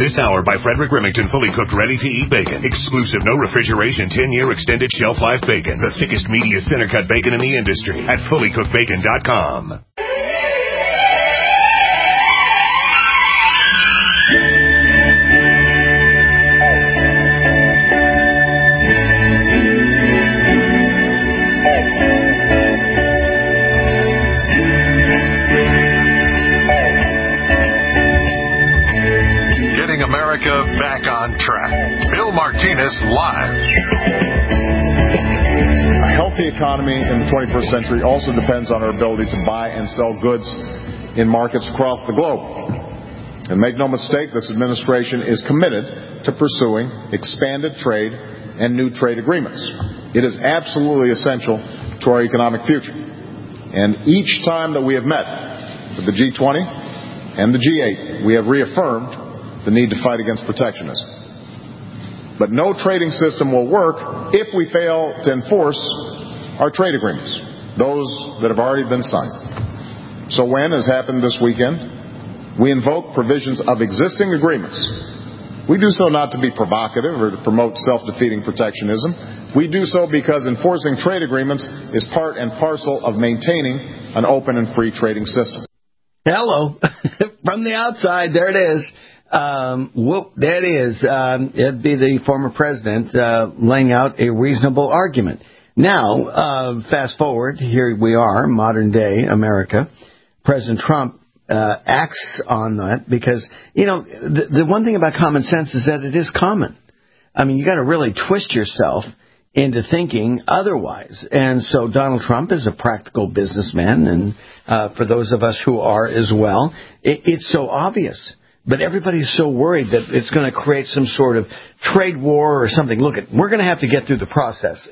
This hour by Frederick Remington, fully cooked, ready-to-eat bacon. Exclusive, no refrigeration, 10-year extended shelf life bacon. The thickest, meatiest center-cut bacon in the industry at fullycookedbacon.com. America back on track. Bill Martinez live. A healthy economy in the 21st century also depends on our ability to buy and sell goods in markets across the globe. And make no mistake, this administration is committed to pursuing expanded trade and new trade agreements. It is absolutely essential to our economic future. And each time that we have met with the G20 and the G8, we have reaffirmed the need to fight against protectionism. But no trading system will work if we fail to enforce our trade agreements, those that have already been signed. So when, as happened this weekend, we invoke provisions of existing agreements, we do so not to be provocative or to promote self-defeating protectionism. We do so because enforcing trade agreements is part and parcel of maintaining an open and free trading system. Hello. From the outside, there it is. There it is. It'd be the former president laying out a reasonable argument. Now, fast forward, here we are, modern day America. President Trump acts on that because, you know, the one thing about common sense is that it is common. I mean, you got to really twist yourself into thinking otherwise. And so Donald Trump is a practical businessman, and for those of us who are as well, it's so obvious. But everybody's so worried that it's going to create some sort of trade war or something. Look, we're going to have to get through the process.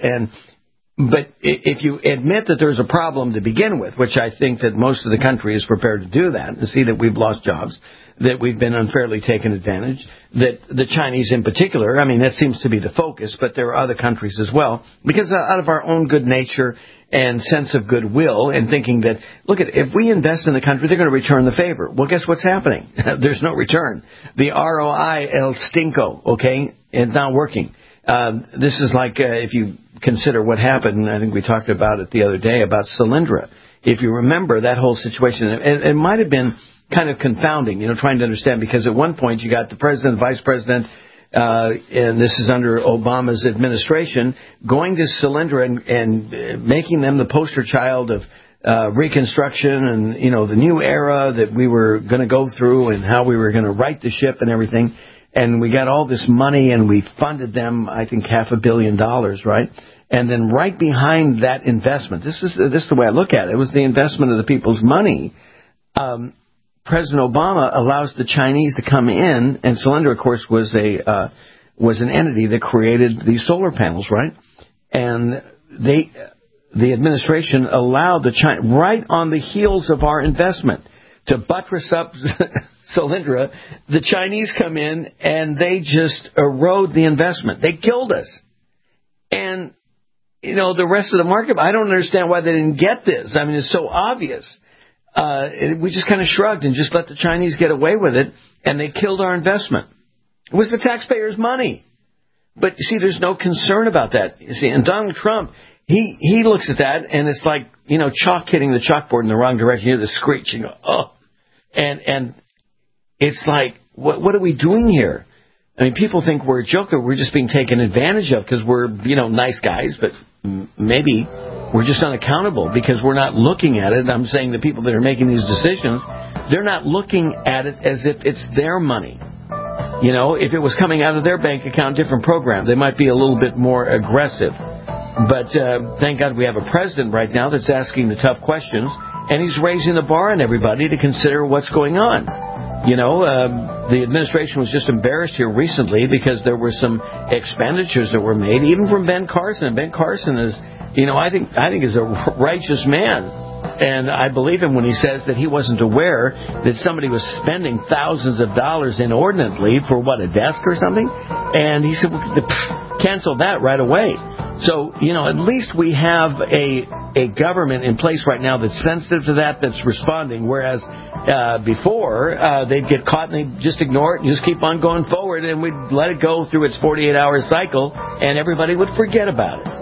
But if you admit that there's a problem to begin with, which I think that most of the country is prepared to do that, and see that we've lost jobs, that we've been unfairly taken advantage, that the Chinese in particular, I mean, that seems to be the focus, but there are other countries as well, because out of our own good nature and sense of goodwill and thinking that, look, if we invest in the country, they're going to return the favor. Well, guess what's happening? There's no return. The ROI el stinko, okay, it's not working. This is like if you consider what happened, I think we talked about it the other day, about Solyndra. If you remember that whole situation, it might have been kind of confounding, you know, trying to understand, because at one point you got the president, vice president, and this is under Obama's administration, going to Solyndra and making them the poster child of Reconstruction and, you know, the new era that we were going to go through and how we were going to right the ship and everything. And we got all this money and we funded them, I think, $500 million, right? And then right behind that investment, this is the way I look at it. It was the investment of the people's money. President Obama allows the Chinese to come in, and Solyndra, of course, was an entity that created these solar panels, right? And the administration allowed the China, right on the heels of our investment, to buttress up Solyndra. The Chinese come in and they just erode the investment. They killed us. And, you know, the rest of the market, I don't understand why they didn't get this. I mean, it's so obvious. We just kind of shrugged and just let the Chinese get away with it, and they killed our investment. It was the taxpayers' money. But, you see, there's no concern about that. You see, and Donald Trump, he looks at that, and it's like, you know, chalk hitting the chalkboard in the wrong direction. You hear the screech, and you go, oh. And it's like, what are we doing here? I mean, people think we're a joke, or we're just being taken advantage of because we're, you know, nice guys, but maybe we're just unaccountable because we're not looking at it. I'm saying the people that are making these decisions, they're not looking at it as if it's their money. You know, if it was coming out of their bank account, different program, they might be a little bit more aggressive. But thank God we have a president right now that's asking the tough questions, and he's raising the bar on everybody to consider what's going on. You know, the administration was just embarrassed here recently because there were some expenditures that were made, even from Ben Carson. And Ben Carson is, you know, I think is a righteous man. And I believe him when he says that he wasn't aware that somebody was spending thousands of dollars inordinately for, what, a desk or something? And he said, well, cancel that right away. So, at least we have a government in place right now that's sensitive to that, that's responding, whereas before they'd get caught and they'd just ignore it and just keep on going forward, and we'd let it go through its 48-hour cycle, and everybody would forget about it.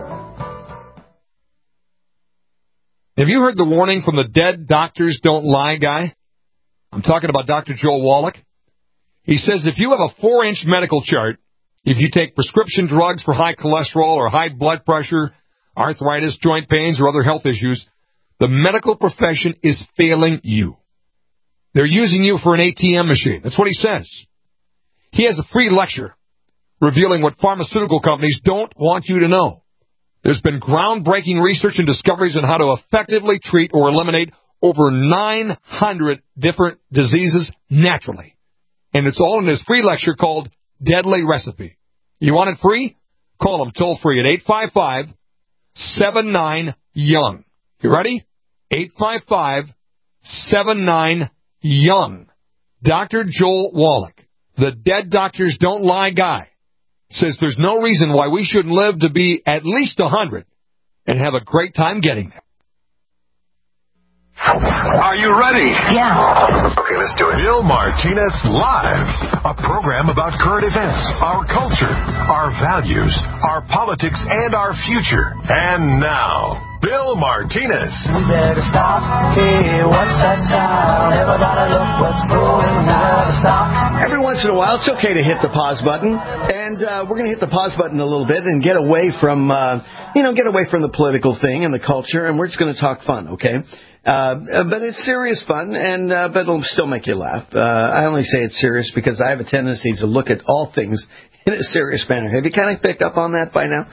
Have you heard the warning from the dead doctors don't lie guy? I'm talking about Dr. Joel Wallach. He says if you have a 4-inch medical chart, if you take prescription drugs for high cholesterol or high blood pressure, arthritis, joint pains, or other health issues, the medical profession is failing you. They're using you for an ATM machine. That's what he says. He has a free lecture revealing what pharmaceutical companies don't want you to know. There's been groundbreaking research and discoveries on how to effectively treat or eliminate over 900 different diseases naturally. And it's all in this free lecture called Deadly Recipe. You want it free? Call them toll free at 855-79-YOUNG. You ready? 855-79-YOUNG. Dr. Joel Wallach, the Dead Doctors Don't Lie guy, says there's no reason why we shouldn't live to be at least 100 and have a great time getting there. Are you ready? Yeah. Okay, let's do it. Bill Martinez Live, a program about current events, our culture, our values, our politics, and our future. And now, Bill Martinez. We better stop. Hey, what's that sound? Everybody look what's going on. Stop. Every once in a while, it's okay to hit the pause button, and we're going to hit the pause button a little bit and get away from, get away from the political thing and the culture, and we're just going to talk fun, okay? But it's serious fun, but it'll still make you laugh. I only say it's serious because I have a tendency to look at all things in a serious manner. Have you kind of picked up on that by now?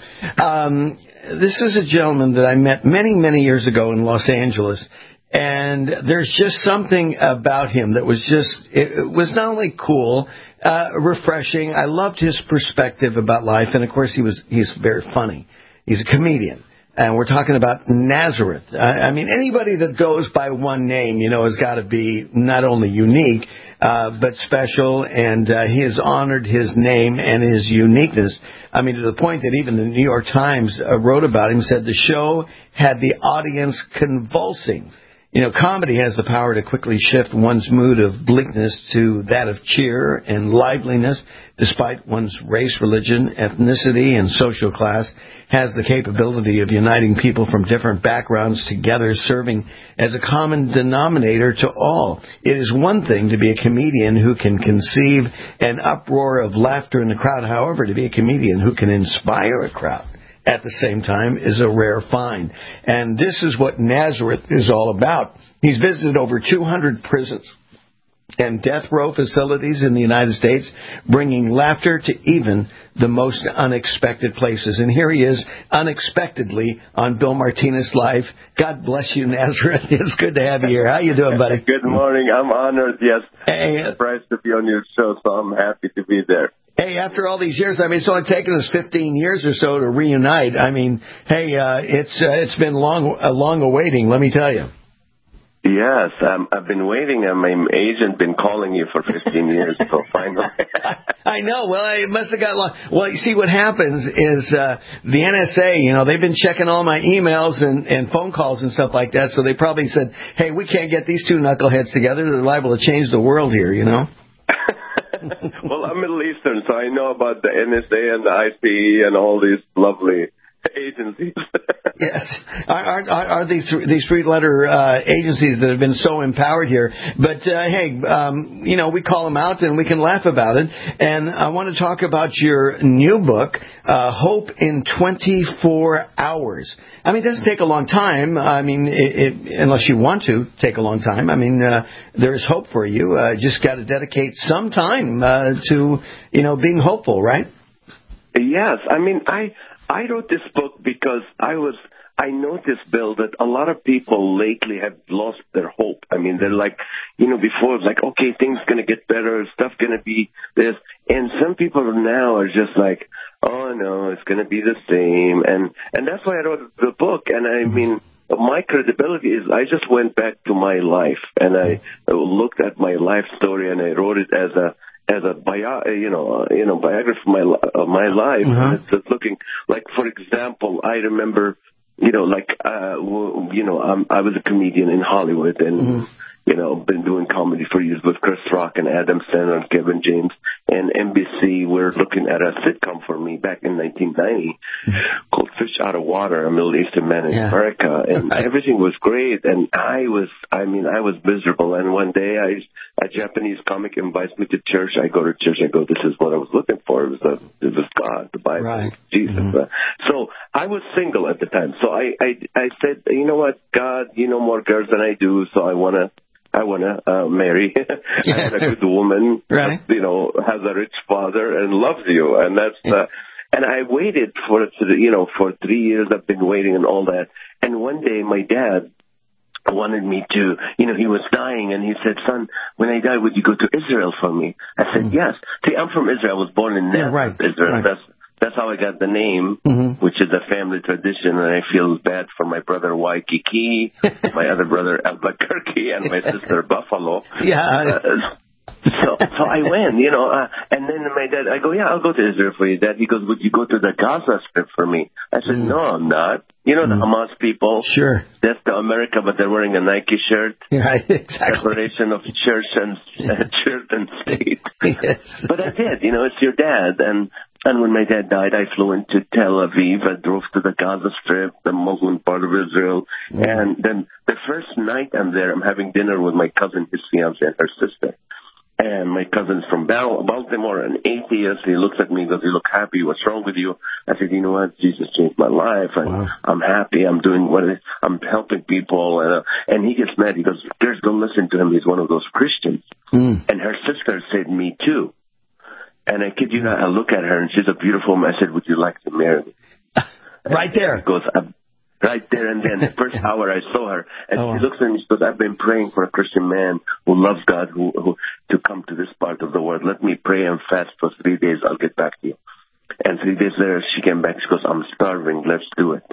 This is a gentleman that I met many, many years ago in Los Angeles, and there's just something about him that was it was not only cool, refreshing. I loved his perspective about life, and of course he's very funny. He's a comedian. And we're talking about Nazareth. I mean, anybody that goes by one name, has got to be not only unique, but special. And he has honored his name and his uniqueness. I mean, to the point that even the New York Times wrote about him, said the show had the audience convulsing. Comedy has the power to quickly shift one's mood of bleakness to that of cheer and liveliness, despite one's race, religion, ethnicity, and social class, has the capability of uniting people from different backgrounds together, serving as a common denominator to all. It is one thing to be a comedian who can conceive an uproar of laughter in the crowd. However, to be a comedian who can inspire a crowd at the same time is a rare find. And this is what Nazareth is all about. He's visited over 200 prisons and death row facilities in the United States, bringing laughter to even the most unexpected places. And here he is, unexpectedly, on Bill Martinez Live. God bless you, Nazareth. It's good to have you here. How you doing, buddy? Good morning. I'm honored, yes. Hey, surprised to be on your show, so I'm happy to be there. Hey, after all these years, it's only taken us 15 years or so to reunite. It's been long awaiting, let me tell you. Yes, I've been waiting, and my agent been calling you for 15 years, so finally. I know. Well, it must have got long. Well, you see, what happens is the NSA, they've been checking all my emails and phone calls and stuff like that, so they probably said, hey, we can't get these two knuckleheads together. They're liable to change the world here, Well, I'm Middle Eastern, so I know about the NSA and the ICE and all these lovely agencies. Yes, are these three-letter agencies that have been so empowered here? But we call them out and we can laugh about it. And I want to talk about your new book, Hope in 24 Hours. It doesn't take a long time. Unless you want to take a long time. There's hope for you. Just got to dedicate some time to being hopeful, right? Yes, I wrote this book because I noticed, Bill, that a lot of people lately have lost their hope. They're like, before it's like, okay, things going to get better, stuff going to be this. And some people now are just like, oh, no, it's going to be the same. And that's why I wrote the book. And my credibility is I just went back to my life and I looked at my life story and I wrote it as biography of my life. And it's just looking like, for example, I remember, I was a comedian in Hollywood and, been doing comedy for years with Chris Rock and Adam Sandler and Kevin James. And NBC were looking at a sitcom for me back in 1990 called Fish Out of Water, a Middle Eastern Man in America. And everything was great. And I was miserable. And one day a Japanese comic invites me to church. I go to church. I go, this is what I was looking for. It was God, the Bible, Jesus. So I was single at the time. So I said, you know what, God, you know more girls than I do. So I want to marry a good woman, has a rich father and loves you. And that's, and I waited for 3 years. I've been waiting and all that. And one day my dad wanted me to, he was dying and he said, son, when I die, would you go to Israel for me? I said, yes. See, I'm from Israel. I was born in Nazareth, Israel. That's how I got the name, which is a family tradition, and I feel bad for my brother Waikiki, my other brother Albuquerque, and my sister Buffalo. So I went, and then my dad, I go, I'll go to Israel for you, Dad. He goes, would you go to the Gaza Strip for me? I said, no, I'm not. The Hamas people. Sure. That's the America, but they're wearing a Nike shirt. Yeah, exactly. Separation of church and state. Yes. But I did, it's your dad. And when my dad died, I flew into Tel Aviv. I drove to the Gaza Strip, the Muslim part of Israel. And then the first night I'm there, I'm having dinner with my cousin, his fiancée, and her sister. And my cousin's from Baltimore, an atheist. He looks at me and goes, you look happy. What's wrong with you? I said, you know what? Jesus changed my life. I'm happy. I'm doing I'm helping people. And he gets mad. He goes, girls, don't listen to him. He's one of those Christians. And her sister said, me too. And I kid you not, I look at her, and she's a beautiful woman. I said, would you like to marry me? Right there. She goes, right there and then. The first hour I saw her, and she looks at me, she goes, I've been praying for a Christian man who loves God, who to come to this part of the world. Let me pray and fast for 3 days. I'll get back to you. And 3 days later, she came back. She goes, I'm starving. Let's do it.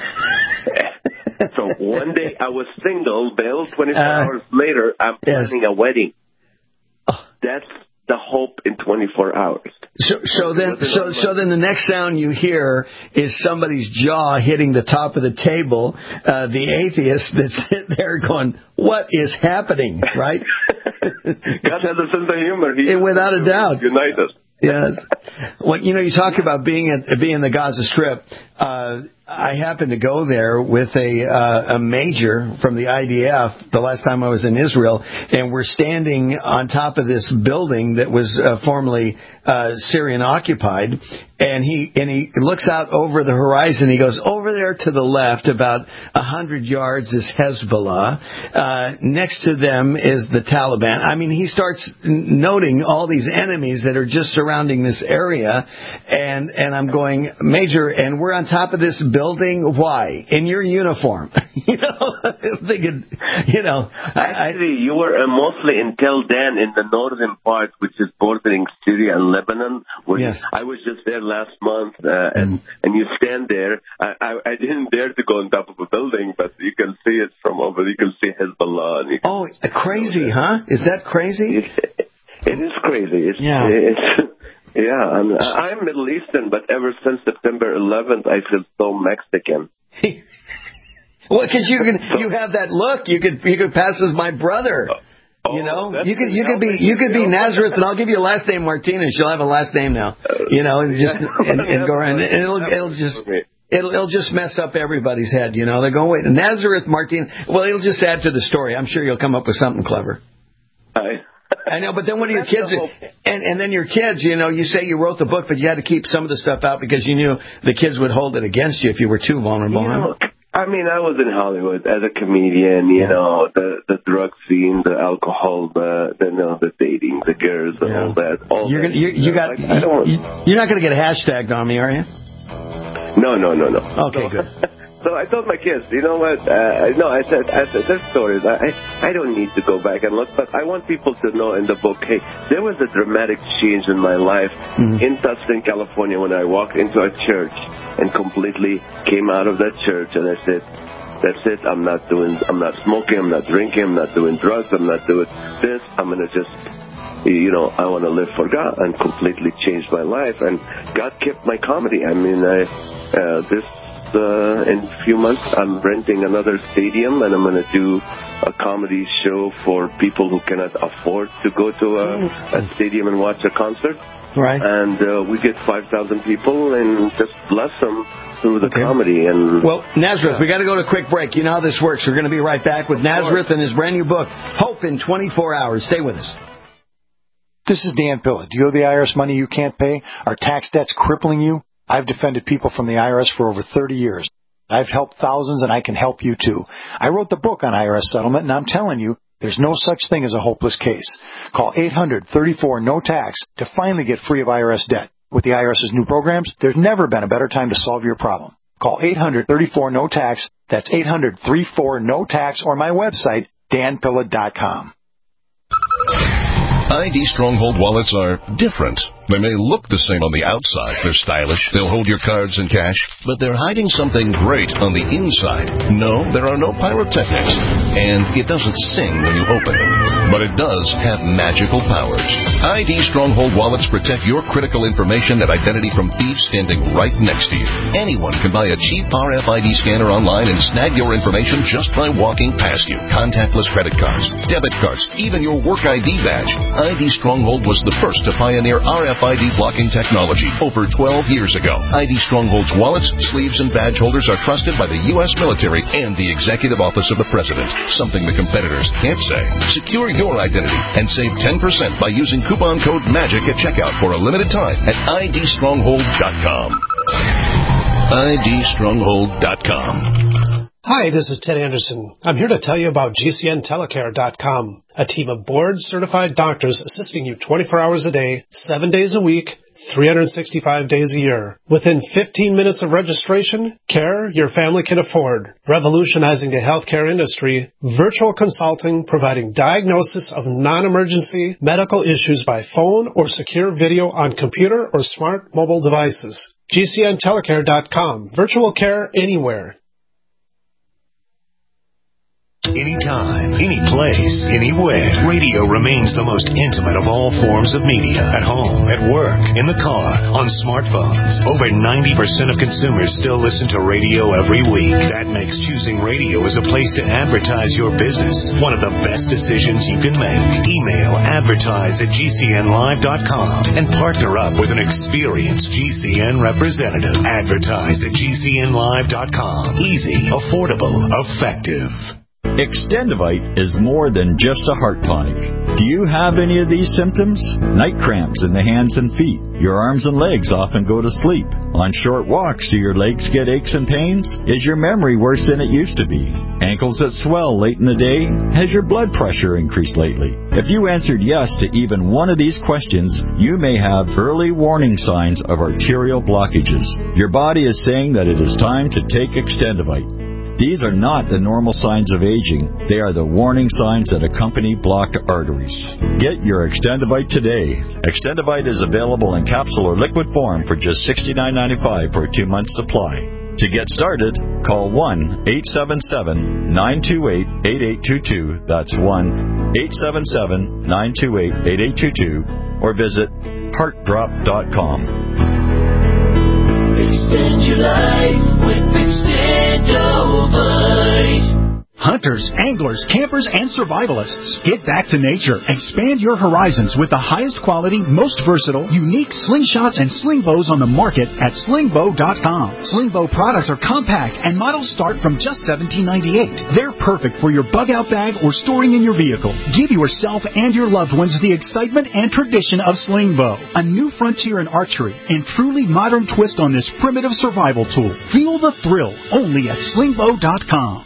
So one day I was single, Bill. 24 hours later, I'm planning a wedding. That's the hope in 24 hours. So then the next sound you hear is somebody's jaw hitting the top of the table, the atheist that's sitting there going, what is happening, right? God has a sense of humor. Without a doubt. Unite us. Yes. Well, you talk about being in the Gaza Strip. I happened to go there with a major from the IDF the last time I was in Israel, and we're standing on top of this building that was formerly Syrian occupied, and he looks out over the horizon. He goes, over there to the left, about 100 yards, is Hezbollah. Next to them is the Taliban. I mean, he starts noting all these enemies that are just surrounding this area, and I'm going, Major, and we're on top of this building. Why? In your uniform. Thinking, Actually, you were mostly in Tel Dan in the northern part, which is bordering Syria and Lebanon. Where I was just there last month, and you stand there. I didn't dare to go on top of a building, but you can see it from over. You can see Hezbollah. And crazy, huh? Is that crazy? It is crazy. I'm Middle Eastern, but ever since September 11th, I feel so Mexican. Well, because you have that look. You could pass as my brother. You could be Nazareth, and I'll give you a last name Martinez. You'll have a last name now. And go around, and it'll just mess up everybody's head. They go, wait, Nazareth Martinez. Well, it'll just add to the story. I'm sure you'll come up with something clever. I know, but then what are your kids? And then your kids, you say you wrote the book, but you had to keep some of the stuff out because you knew the kids would hold it against you if you were too vulnerable. I mean, I was in Hollywood as a comedian, the drug scene, the alcohol, the dating, the girls, all that. You're not going to get hashtagged on me, are you? No. Okay, good. So I told my kids, you know what? I said, there's stories. I don't need to go back and look, but I want people to know in the book, hey, there was a dramatic change in my life in Tustin, California, when I walked into a church and completely came out of that church, and I said, that's it. I'm not smoking. I'm not drinking. I'm not doing drugs. I'm not doing this. I'm going to just I want to live for God, and completely changed my life. And God kept my comedy. I mean, in a few months, I'm renting another stadium, and I'm going to do a comedy show for people who cannot afford to go to a stadium and watch a concert. Right. And we get 5,000 people and just bless them through the comedy. And well, Nazareth, we got to go to a quick break. You know how this works. We're going to be right back with Nazareth and his brand new book, Hope in 24 Hours. Stay with us. This is Dan Pilla. Do you owe the IRS money you can't pay? Are tax debts crippling you? I've defended people from the IRS for over 30 years. I've helped thousands, and I can help you, too. I wrote the book on IRS settlement, and I'm telling you, there's no such thing as a hopeless case. Call 800-34-NO-TAX to finally get free of IRS debt. With the IRS's new programs, there's never been a better time to solve your problem. Call 800-34-NO-TAX. That's 800-34-NO-TAX, or my website, danpilla.com. ID Stronghold wallets are different. They may look the same on the outside. They're stylish. They'll hold your cards and cash. But they're hiding something great on the inside. No, there are no pyrotechnics. And it doesn't sing when you open it. But it does have magical powers. ID Stronghold wallets protect your critical information and identity from thieves standing right next to you. Anyone can buy a cheap RFID scanner online and snag your information just by walking past you. Contactless credit cards, debit cards, even your work ID badge. ID Stronghold was the first to pioneer RFID blocking technology over 12 years ago. ID Stronghold's wallets, sleeves, and badge holders are trusted by the U.S. military and the Executive Office of the President, something the competitors can't say. Secure your identity and save 10% by using coupon code MAGIC at checkout for a limited time at idstronghold.com. idstronghold.com. Hi, this is Ted Anderson. I'm here to tell you about GCNtelecare.com, a team of board-certified doctors assisting you 24 hours a day, 7 days a week, 365 days a year. Within 15 minutes of registration, care your family can afford. Revolutionizing the healthcare industry, virtual consulting providing diagnosis of non-emergency medical issues by phone or secure video on computer or smart mobile devices. GCNtelecare.com. Virtual care anywhere. Anytime, any place, anywhere. Radio remains the most intimate of all forms of media. At home, at work, in the car, on smartphones. Over 90% of consumers still listen to radio every week. That makes choosing radio as a place to advertise your business one of the best decisions you can make. Email advertise@gcnlive.com and partner up with an experienced GCN representative. Advertise at gcnlive.com. Easy, affordable, effective. Extendivite is more than just a heart tonic. Do you have any of these symptoms? Night cramps in the hands and feet. Your arms and legs often go to sleep. On short walks, do your legs get aches and pains? Is your memory worse than it used to be? Ankles that swell late in the day? Has your blood pressure increased lately? If you answered yes to even one of these questions, you may have early warning signs of arterial blockages. Your body is saying that it is time to take Extendivite. These are not the normal signs of aging. They are the warning signs that accompany blocked arteries. Get your Extendivite today. Extendivite is available in capsule or liquid form for just $69.95 for a 2-month supply. To get started, call 1-877-928-8822. That's 1-877-928-8822. Or visit heartdrop.com. Extend your life with Extendivite. Hunters, anglers, campers, and survivalists. Get back to nature. Expand your horizons with the highest quality, most versatile, unique slingshots and sling bows on the market at slingbow.com. Slingbow products are compact and models start from just $17.98. They're perfect for your bug-out bag or storing in your vehicle. Give yourself and your loved ones the excitement and tradition of Slingbow, a new frontier in archery and truly modern twist on this primitive survival tool. Feel the thrill only at slingbow.com.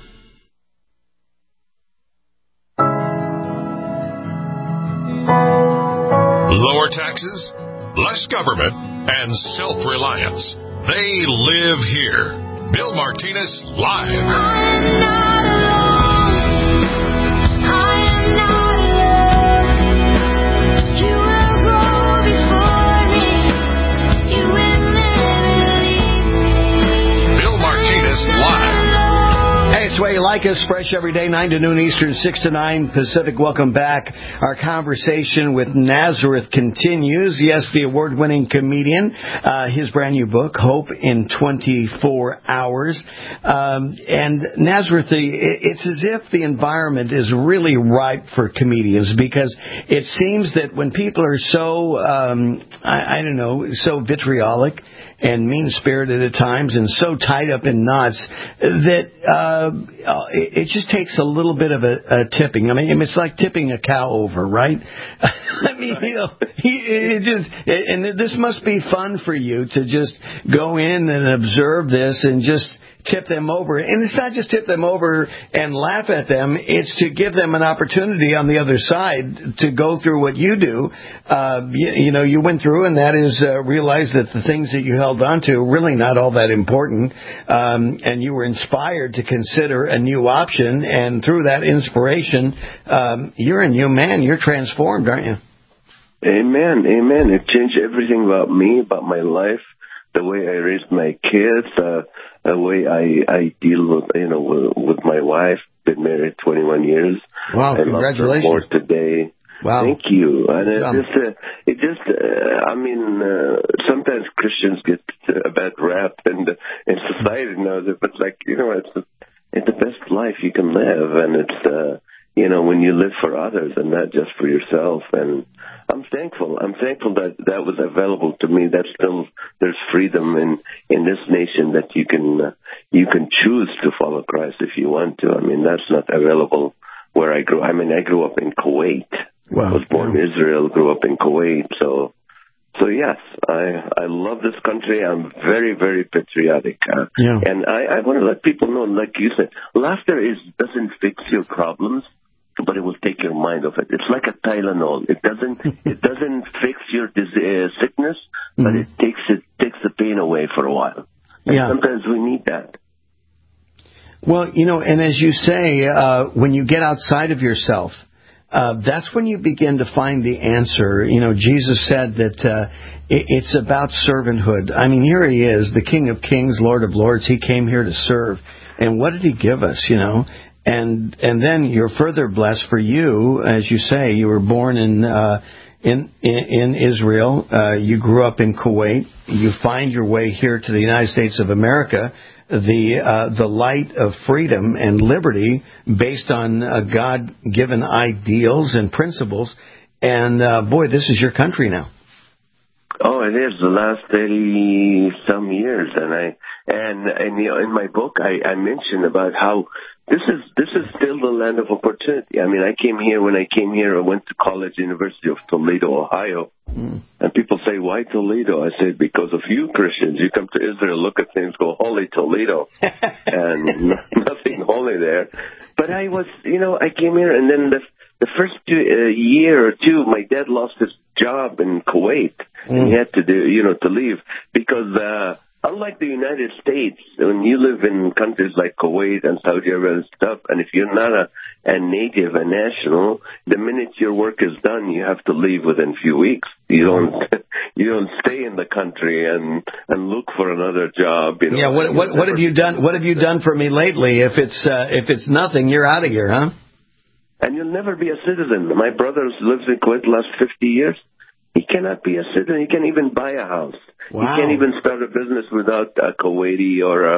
Lower taxes, less government, and self-reliance. They live here. Bill Martinez Live. I am not alone. I am not alone. You will go before me. You will never leave me. Bill Martinez Live. Hey, it's the way you like like us, fresh every day, 9 to noon Eastern, 6 to 9 Pacific. Welcome back. Our conversation with Nazareth continues. Yes, the award-winning comedian. His brand new book, Hope in 24 Hours. And Nazareth, it's as if the environment is really ripe for comedians, because it seems that when people are so, so vitriolic and mean-spirited at times and so tied up in knots that it just takes a little bit of a tipping. I mean, it's like tipping a cow over, right? I mean, and this must be fun for you to just go in and observe this and just tip them over. And it's not just tip them over and laugh at them. It's to give them an opportunity on the other side to go through what you do. You went through, and that is realize that the things that you held on to are really not all that important. And you were inspired to consider a new option. And through that inspiration, you're a new man. You're transformed, aren't you? Amen. Amen. It changed everything about me, about my life, the way I raised my kids, the way I deal with my wife. Been married 21 years. Wow! Congratulations. I love her more today. Wow! Thank you. And sometimes Christians get a bad rap in society knows it, but it's the best life you can live, and it's when you live for others and not just for yourself. And I'm thankful that was available to me. There's freedom in this nation that you can choose to follow Christ if you want to. I mean, that's not available where I grew. I mean, I grew up in Kuwait. Wow. I was born in Israel, grew up in Kuwait. So yes, I love this country. I'm very, very patriotic. And I want to let people know, like you said, laughter doesn't fix your problems, but it will take your mind off it. It's like a Tylenol. It doesn't fix your sickness, but it takes the pain away for a while. And sometimes we need that. Well, and as you say, when you get outside of yourself, that's when you begin to find the answer. Jesus said that it's about servanthood. I mean, here he is, the King of Kings, Lord of Lords. He came here to serve. And what did he give us, And then you're further blessed for you, as you say. You were born in Israel. You grew up in Kuwait. You find your way here to the United States of America, the light of freedom and liberty based on God-given ideals and principles. And boy, this is your country now. Oh, it is the last 30-some years, and in my book I mentioned about how this is still the land of opportunity. I mean, when I came here, I went to college, University of Toledo, Ohio, and people say, "Why Toledo?" I said, "Because of you Christians. You come to Israel, look at things, go, holy Toledo," and nothing holy there. But I came here, and then the first year or two, my dad lost his job in Kuwait, and he had to leave because unlike the United States, when you live in countries like Kuwait and Saudi Arabia and stuff, and if you're not a native, a national, the minute your work is done, you have to leave within a few weeks. You don't stay in the country and look for another job. Yeah. What have you done? What have you done for me lately? If it's nothing, you're out of here, huh? And you'll never be a citizen. My brother lives in Kuwait the last 50 years. He cannot be a citizen. He can't even buy a house. Wow. He can't even start a business without a Kuwaiti or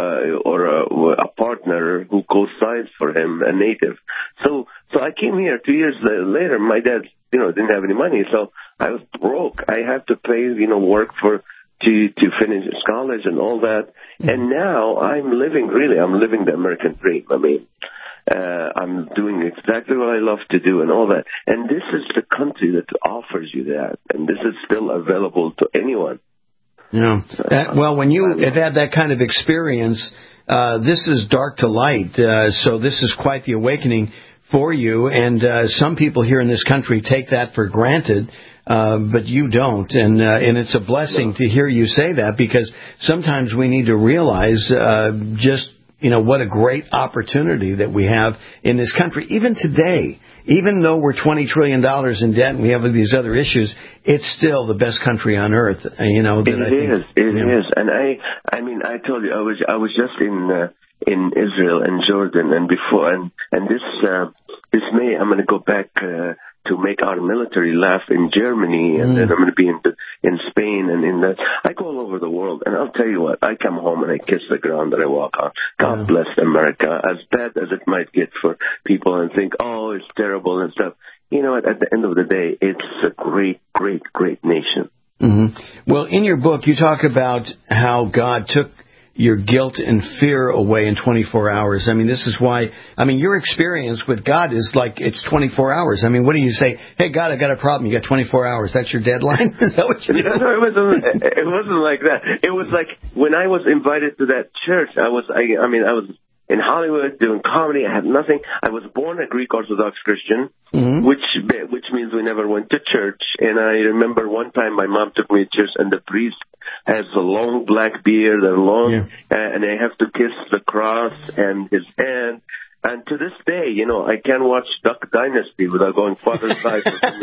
a partner who co-signs for him, a native. So I came here 2 years later. My dad, didn't have any money, so I was broke. I had to pay, work to finish college and all that. And now I'm living the American dream. I mean, I'm doing exactly what I love to do and all that. And this is the country that offers you that. And this is still available to anyone. Yeah. Well, when you have had that kind of experience, this is dark to light. So this is quite the awakening for you. And some people here in this country take that for granted. But you don't. And it's a blessing to hear you say that, because sometimes we need to realize what a great opportunity that we have in this country. Even today, even though we're $20 trillion in debt and we have these other issues, it's still the best country on earth. It is. And I told you, I was just in Israel and Jordan, and before, and this May I'm going to go back to make our military laugh in Germany, and then I'm going to be in Spain, and I go all over the world. And I'll tell you what, I come home and I kiss the ground that I walk on. God bless America, as bad as it might get for people and think, oh, it's terrible and stuff. You know what? At the end of the day, it's a great, great, great nation. Mm-hmm. Well, in your book, you talk about how God took your guilt and fear away in 24 hours. I mean, this is why, your experience with God is like it's 24 hours. I mean, what do you say? Hey, God, I got a problem. You got 24 hours. That's your deadline? Is that what you do? No, it wasn't like that. It was like when I was invited to that church, I was in Hollywood doing comedy. I had nothing. I was born a Greek Orthodox Christian, which means we never went to church. And I remember one time my mom took me to church, and the priest has a long black beard and and I have to kiss the cross and his hand. And to this day, I can't watch Duck Dynasty without going father side.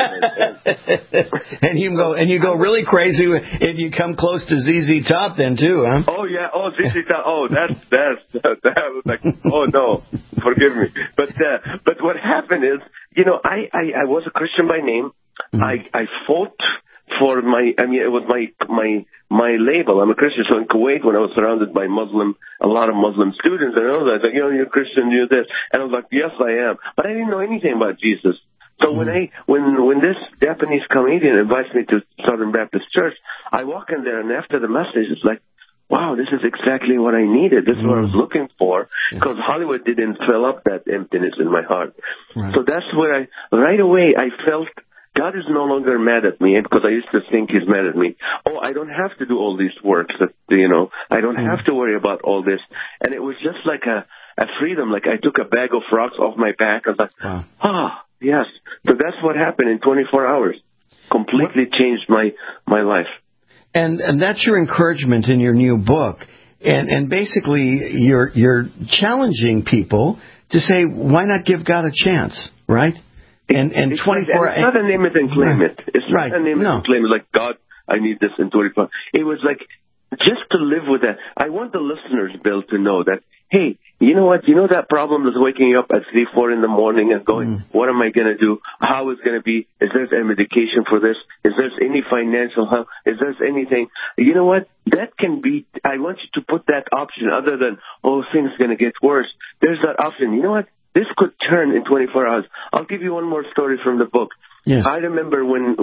And you go really crazy if you come close to ZZ Top then too, huh? Oh yeah, ZZ Top. Oh, that was like, oh no, forgive me. But what happened is, I was a Christian by name. I fought for it was my label. I'm a Christian. So in Kuwait, when I was surrounded by a lot of Muslim students, and all that, like, you're a Christian, you're this. And I was like, yes, I am. But I didn't know anything about Jesus. So when this Japanese comedian invites me to Southern Baptist Church, I walk in there, and after the message, it's like, wow, this is exactly what I needed. This is what I was looking for, because Hollywood didn't fill up that emptiness in my heart. Right. So that's where right away I felt God is no longer mad at me, because I used to think he's mad at me. Oh, I don't have to do all these works. I don't have to worry about all this. And it was just like a freedom. Like I took a bag of rocks off my back. I was like, yes. So that's what happened in 24 hours. Completely changed my life. And that's your encouragement in your new book. And basically you're challenging people to say, why not give God a chance, right? And 24 it's not a name it and claim it. It's not a name it and claim it, like, God, I need this in 24. It was like, just to live with that. I want the listeners, Bill, to know that, hey, you know what? You know that problem that's waking you up at 3, 4 in the morning and going, what am I going to do? How is it going to be? Is there a medication for this? Is there any financial help? Is there anything? You know what? That can be, I want you to put that option other than, things are going to get worse. There's that option. You know what? This could turn in 24 hours. I'll give you one more story from the book. Yes. I remember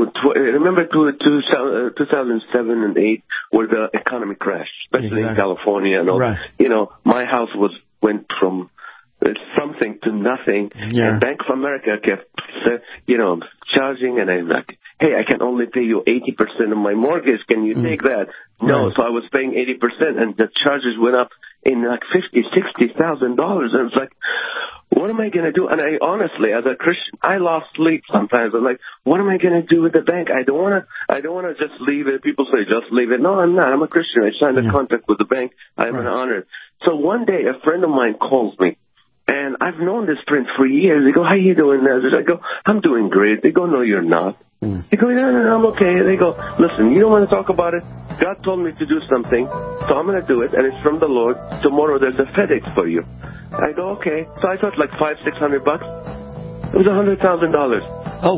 2007 and 8, where the economy crashed, especially in California and all. Right. My house went from something to nothing. Yeah. And Bank of America kept, charging, and I'm like, hey, I can only pay you 80% of my mortgage. Can you take that? No. So I was paying 80%, and the charges went up in like $50,000, $60,000. And it's like, what am I going to do? And I honestly, as a Christian, I lost sleep sometimes. I'm like, what am I going to do with the bank? I don't want to just leave it. People say, just leave it. No, I'm not. I'm a Christian. I signed a contract with the bank. I'm honored. So one day, a friend of mine calls me. And I've known this friend for years. They go, how you doing, Nazareth? I go, I'm doing great. They go, no, you're not. They go, no, I'm okay. They go, listen, you don't want to talk about it? God told me to do something, so I'm going to do it, and it's from the Lord. Tomorrow there's a FedEx for you. I go, okay. So I thought like $500-600. It was $100,000. Oh.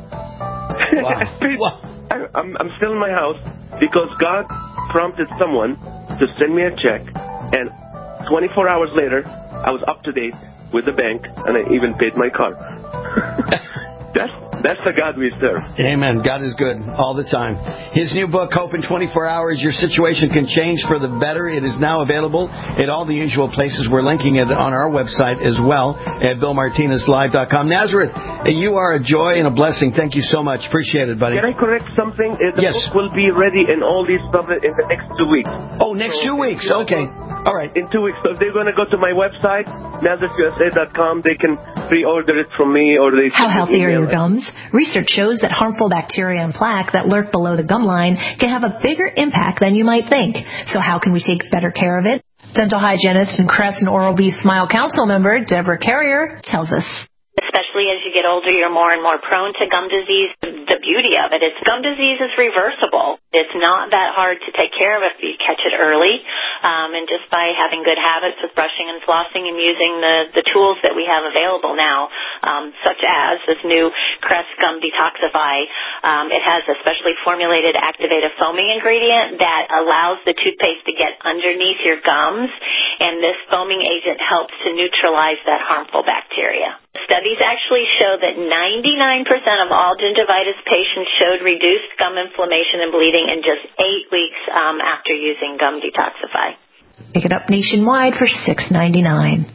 Wow. I'm still in my house because God prompted someone to send me a check, and 24 hours later, I was up to date with the bank, and I even paid my car. That's the God we serve. Amen. God is good all the time. His new book, Hope in 24 Hours, Your Situation Can Change for the Better. It is now available at all the usual places. We're linking it on our website as well at BillMartinezLive.com. Nazareth, you are a joy and a blessing. Thank you so much. Appreciate it, buddy. Can I correct something? The book will be ready in all these stuff in the next 2 weeks. Oh, next 2 weeks. Okay. All right. In 2 weeks. So if they're going to go to my website, NazarethUSA.com, they can pre-order it from me, or they How healthy are your gums? Research shows that harmful bacteria and plaque that lurk below the gum line can have a bigger impact than you might think. So how can we take better care of it? Dental hygienist and Crest and Oral-B Smile Council member Deborah Carrier tells us. Especially as you get older, you're more and more prone to gum disease. The beauty of it is gum disease is reversible. It's not that hard to take care of if you catch it early. And just by having good habits with brushing and flossing and using the tools that we have available now, such as this new Crest Gum Detoxify. It has a specially formulated activated foaming ingredient that allows the toothpaste to get underneath your gums, and this foaming agent helps to neutralize that harmful bacteria. Studies actually show that 99% of all gingivitis patients showed reduced gum inflammation and bleeding in just 8 weeks after using Gum Detoxify. Pick it up nationwide for $6.99.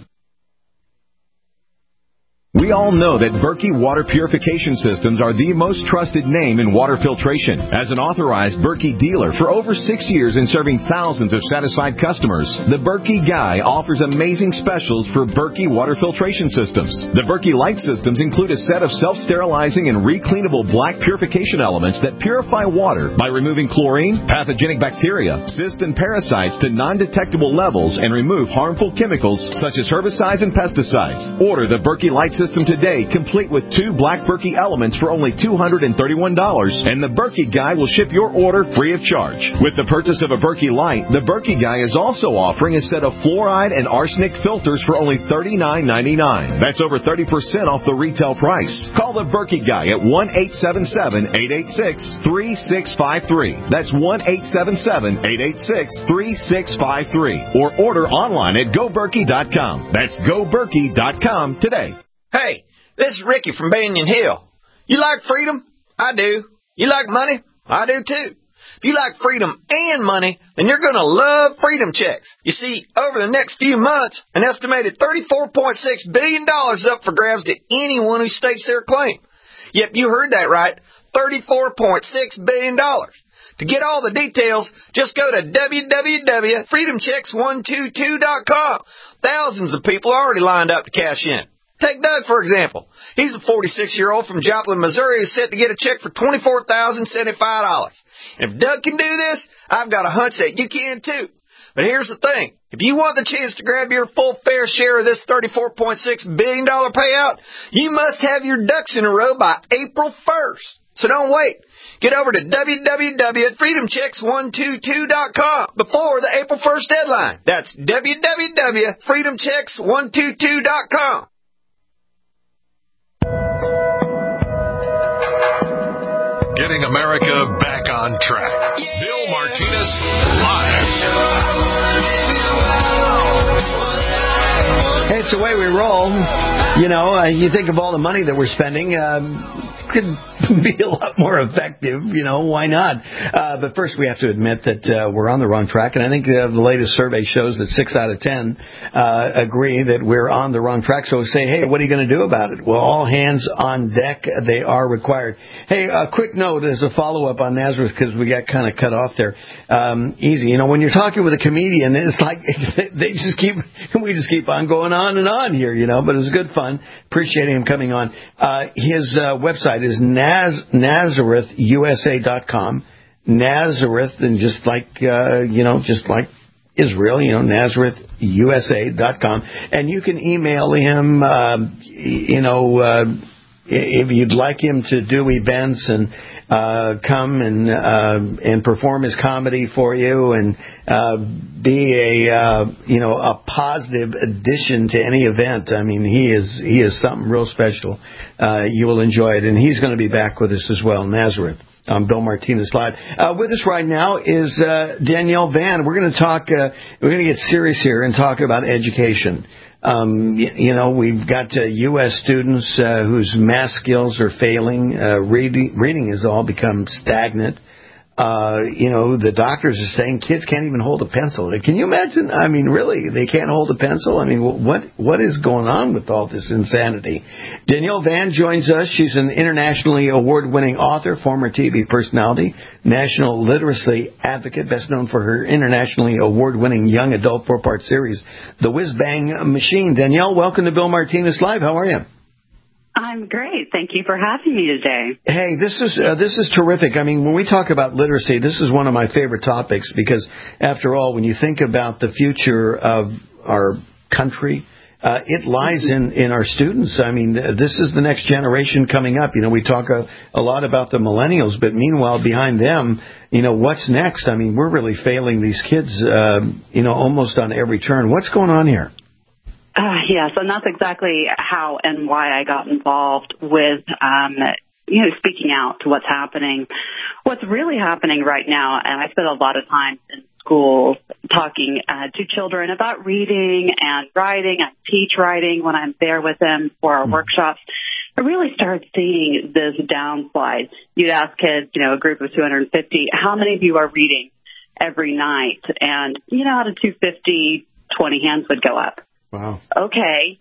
We all know that Berkey Water Purification Systems are the most trusted name in water filtration. As an authorized Berkey dealer for over 6 years and serving thousands of satisfied customers, the Berkey Guy offers amazing specials for Berkey Water Filtration Systems. The Berkey Light Systems include a set of self-sterilizing and recleanable black purification elements that purify water by removing chlorine, pathogenic bacteria, cysts, and parasites to non-detectable levels and remove harmful chemicals such as herbicides and pesticides. Order the Berkey Light System today, complete with 2 black Berkey elements for only $231, and the Berkey Guy will ship your order free of charge. With the purchase of a Berkey Light, the Berkey Guy is also offering a set of fluoride and arsenic filters for only $39.99. That's over 30% off the retail price. Call the Berkey Guy at 1-877-886-3653. That's 1-877-886-3653. Or order online at GoBerkey.com. That's GoBerkey.com today. Hey, this is Ricky from Banyan Hill. You like freedom? I do. You like money? I do too. If you like freedom and money, then you're going to love Freedom Checks. You see, over the next few months, an estimated $34.6 billion is up for grabs to anyone who states their claim. Yep, you heard that right. $34.6 billion. To get all the details, just go to www.freedomchecks122.com. Thousands of people are already lined up to cash in. Take Doug, for example. He's a 46-year-old from Joplin, Missouri who's set to get a check for $24,075. And if Doug can do this, I've got a hunch that you can too. But here's the thing. If you want the chance to grab your full fair share of this $34.6 billion payout, you must have your ducks in a row by April 1st. So don't wait. Get over to www.freedomchecks122.com before the April 1st deadline. That's www.freedomchecks122.com. Getting America back on track. Bill Martinez live. Hey, it's the way we roll. You know, you think of all the money that we're spending, could be a lot more effective, you know, why not? But first we have to admit that we're on the wrong track, and I think the latest survey shows that 6 out of 10 agree that we're on the wrong track. So we say, hey, what are you going to do about it? Well, all hands on deck, they are required. Hey, a quick note as a follow-up on Nazareth, because we got kind of cut off there. Easy. You know, when you're talking with a comedian, it's like we just keep on going on and on here, you know, but it was good fun. Appreciating him coming on. His website is NazarethUSA.com. Nazareth, and just like Israel, NazarethUSA.com. And you can email him, if you'd like him to do events and come and perform his comedy for you and be a positive addition to any event. I mean, he is something real special. You will enjoy it, and he's going to be back with us as well. Nazareth. I'm Bill Martinez Live. With us right now is Danielle Van. We're going to talk. We're going to get serious here and talk about education. We've got U.S. students whose math skills are failing. Reading has all become stagnant. The doctors are saying kids can't even hold a pencil. Can you imagine? I mean, really, they can't hold a pencil? I mean, what is going on with all this insanity? Danielle Van joins us. She's an internationally award-winning author, former TV personality, national literacy advocate, best known for her internationally award-winning young adult 4-part series, The Whiz Bang Machine. Danielle, welcome to Bill Martinez Live. How are you? I'm great. Thank you for having me today. Hey, this is terrific. I mean, when we talk about literacy, this is one of my favorite topics because, after all, when you think about the future of our country it lies in our students. I mean, this is the next generation coming up. We talk a lot about the millennials, but meanwhile, behind them, what's next? I mean, we're really failing these kids, almost on every turn. What's going on here? Yes, and that's exactly how and why I got involved with, speaking out to what's happening. What's really happening right now, and I spend a lot of time in schools talking to children about reading and writing. I teach writing when I'm there with them for our workshops. I really started seeing this downslide. You'd ask kids, a group of 250, how many of you are reading every night? And, out of 250, 20 hands would go up. Wow. Okay,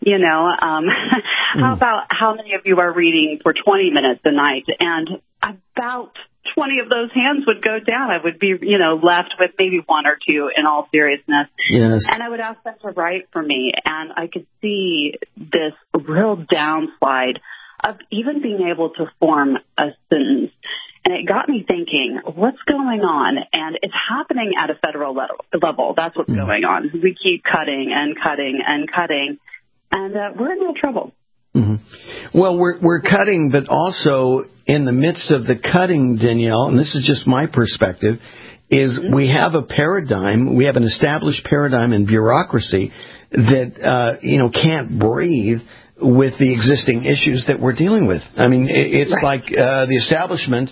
how about how many of you are reading for 20 minutes a night? And about 20 of those hands would go down. I would be, left with maybe one or two in all seriousness. Yes. And I would ask them to write for me, and I could see this real downslide of even being able to form a sentence. And it got me thinking, what's going on? And it's happening at a federal level. That's what's going on. We keep cutting and cutting and cutting, and we're in real trouble. Mm-hmm. Well, we're cutting, but also in the midst of the cutting, Danielle, and this is just my perspective, is we have a paradigm, we have an established paradigm in bureaucracy that, can't breathe with the existing issues that we're dealing with. I mean, it's like the establishment,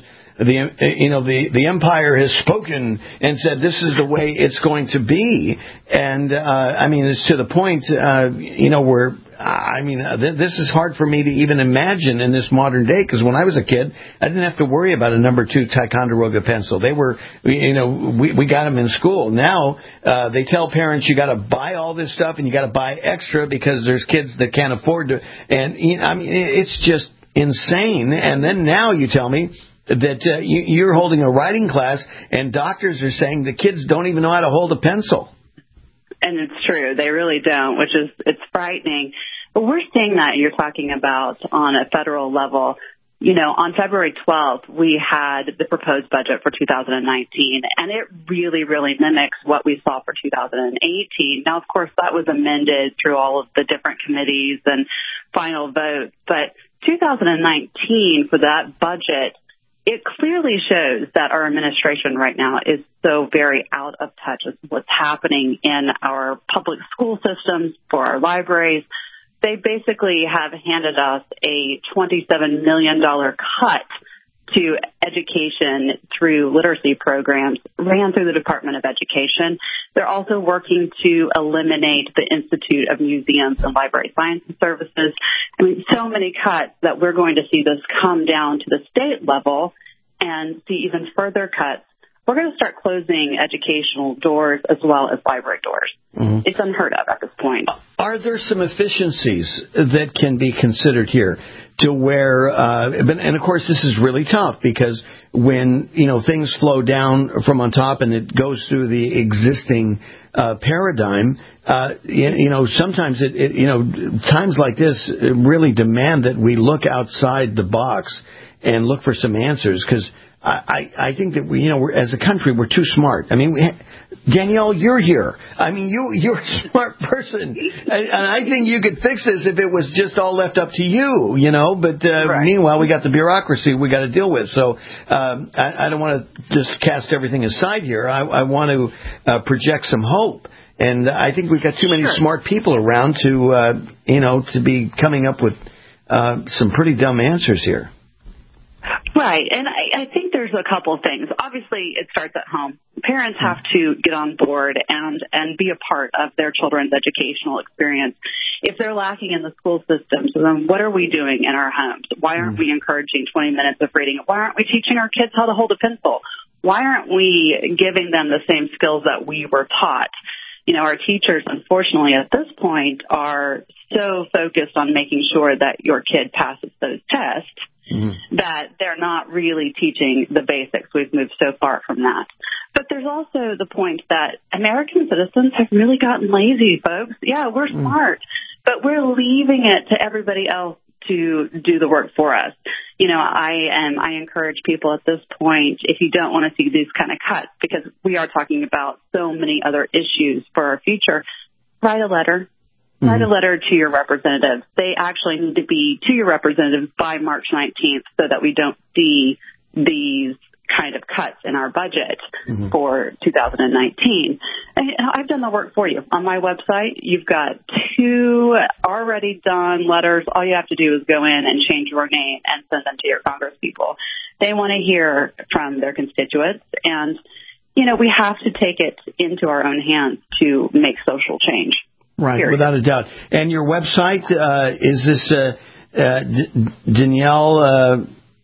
the empire has spoken and said this is the way it's going to be. And, it's to the point, where, this is hard for me to even imagine in this modern day, because when I was a kid, I didn't have to worry about a number 2 Ticonderoga pencil. They were, we got them in school. Now, they tell parents you got to buy all this stuff and you got to buy extra because there's kids that can't afford to. And, it's just insane. And then now you tell me that you're holding a writing class and doctors are saying the kids don't even know how to hold a pencil. And it's true. They really don't, it's frightening. But we're seeing that you're talking about on a federal level. On February 12th, we had the proposed budget for 2019, and it really, really mimics what we saw for 2018. Now, of course, that was amended through all of the different committees and final votes. But 2019, for that budget, it clearly shows that our administration right now is so very out of touch with what's happening in our public school systems, for our libraries. They basically have handed us a $27 million cut to education through literacy programs ran through the Department of Education. They're also working to eliminate the Institute of Museums and Library Sciences Services. So many cuts that we're going to see this come down to the state level and see even further cuts. We're going to start closing educational doors as well as library doors. Mm-hmm. It's unheard of at this point. Are there some efficiencies that can be considered here to where, and of course this is really tough because when, things flow down from on top and it goes through the existing paradigm, sometimes times like this really demand that we look outside the box and look for some answers, because I think that we're, as a country, we're too smart. Danielle, you're here. You're a smart person, and I think you could fix this if it was just all left up to you, But meanwhile, we got the bureaucracy we got to deal with. So I don't want to just cast everything aside here. I want to project some hope. And I think we've got too many smart people around to be coming up with some pretty dumb answers here. Right. And I think there's a couple of things. Obviously, it starts at home. Parents have to get on board and be a part of their children's educational experience. If they're lacking in the school systems, then what are we doing in our homes? Why aren't we encouraging 20 minutes of reading? Why aren't we teaching our kids how to hold a pencil? Why aren't we giving them the same skills that we were taught? Our teachers, unfortunately, at this point are so focused on making sure that your kid passes those tests that they're not really teaching the basics. We've moved so far from that. But there's also the point that American citizens have really gotten lazy, folks. Yeah, we're smart, but we're leaving it to everybody else to do the work for us. I encourage people at this point, if you don't want to see these kind of cuts, because we are talking about so many other issues for our future, write a letter. Write a letter to your representatives. They actually need to be to your representatives by March 19th so that we don't see these kind of cuts in our budget for 2019. And I've done the work for you. On my website, you've got 2 already done letters. All you have to do is go in and change your name and send them to your congresspeople. They want to hear from their constituents, and, we have to take it into our own hands to make social change. Right, period. without a doubt. And your website, is this Danielle...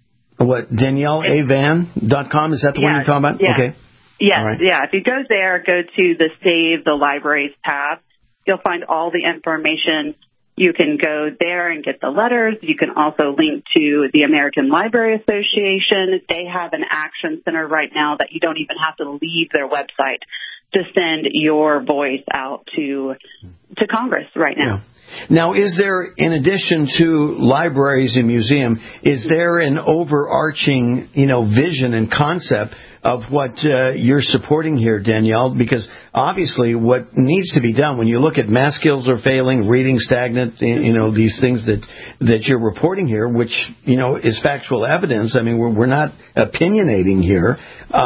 DanielleAvan.com? Is that the one you're talking about? Yeah. Okay. Yes, All right. yeah. If you go there, go to the Save the Libraries tab. You'll find all the information. You can go there and get the letters. You can also link to the American Library Association. They have an action center right now that you don't even have to leave their website to send your voice out to Congress right now. Yeah. Now, is there, in addition to libraries and museums, is there an overarching, vision and concept of what you're supporting here, Danielle? Because obviously what needs to be done when you look at math skills are failing, reading stagnant, these things that you're reporting here, which, is factual evidence. I mean, we're not opinionating here.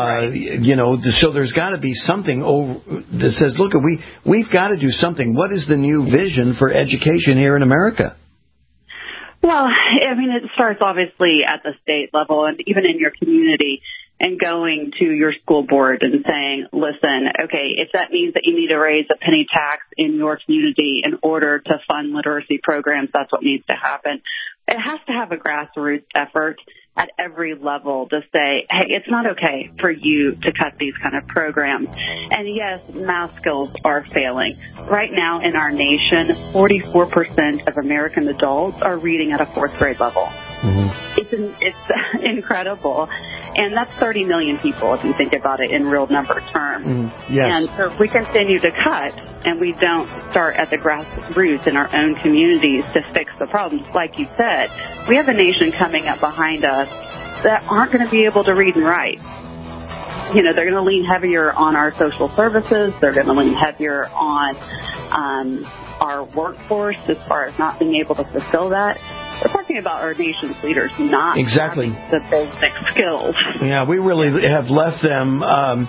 So there's got to be something that says, look, we've got to do something. What is the new vision for education here in America? Well, I mean, it starts obviously at the state level and even in your community, and going to your school board and saying, listen, okay, if that means that you need to raise a penny tax in your community in order to fund literacy programs, that's what needs to happen. It has to have a grassroots effort at every level to say, hey, it's not okay for you to cut these kind of programs. And yes, math skills are failing. Right now in our nation, 44% of American adults are reading at a 4th grade level. It's incredible. And that's 30 million people if you think about it in real number terms. Yes. And so if we continue to cut and we don't start at the grassroots in our own communities to fix the problems, like you said, we have a nation coming up behind us that aren't going to be able to read and write. They're going to lean heavier on our social services. They're going to lean heavier on our workforce as far as not being able to fulfill that. We're talking about our nation's leaders not having the basic skills. Yeah, we really have left them,